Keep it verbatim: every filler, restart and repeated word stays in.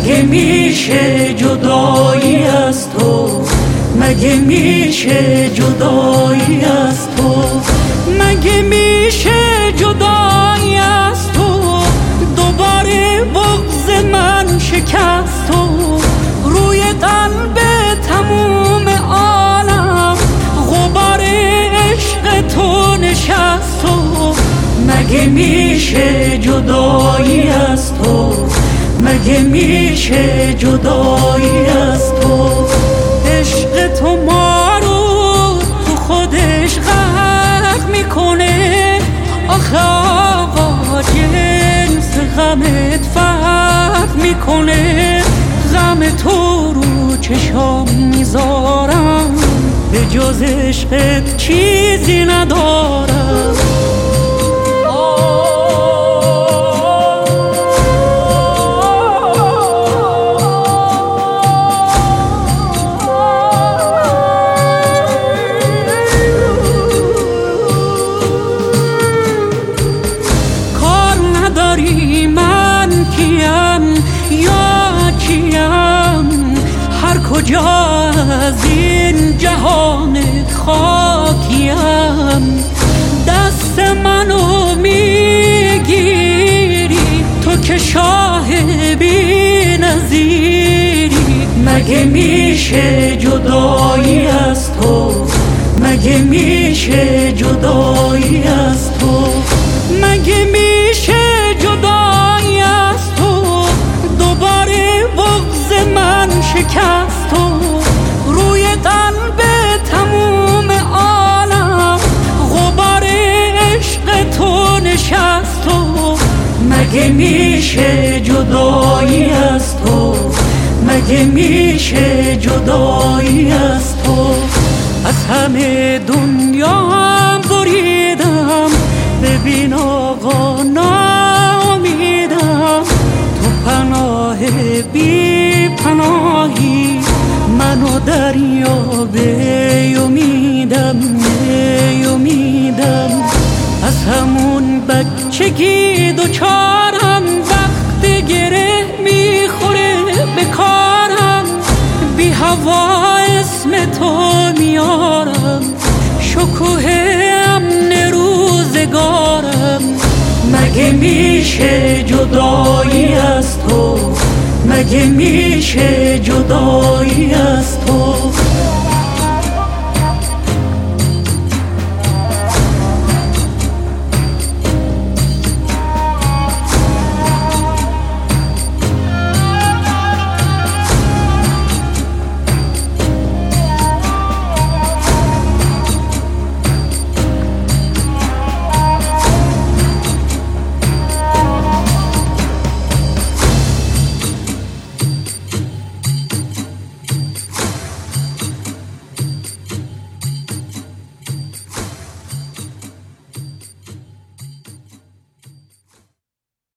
مگه میشه جدایی از تو، مگه میشه جدایی از تو، مگه میشه جدایی از تو، دوباره بغض من شکست تو، روی قلب تموم عالم غبار عشق تو نشست تو، مگه میشه جدایی از تو، مگه میشه جدایی از تو. عشق تو ما رو تو خودش غرق میکنه، آخه آقا جنس غمت فرق میکنه، غم تو رو چشام میذارم، به جز عشقت چیزی ندارم. من کیم یا کیم، هر کجا از این جهان خاکیم، دست منو میگیری تو که شاه بی نظیری، مگه میشه جدایی از تو، مگه میشه جدایی از تو، مگه میشه جدایی از تو، دوباره بغض من شکست تو، روی قلب تموم عالم غبار عشق تو نشست تو، مگه میشه جدایی از تو، مگه میشه جدایی از تو. از همه دنیا هم بریدم، ببین آقا ناامیدم، تو پناه بی پناهی، منو دریا به امیدم به امیدم، از همون بچگی دوچارم، وقت گره میخوره به کارم، بی هوا اسم تو میارم، شکوه امن روزگارم، مگه میشه جدایی از تو، مگه میشه جدایی از تو.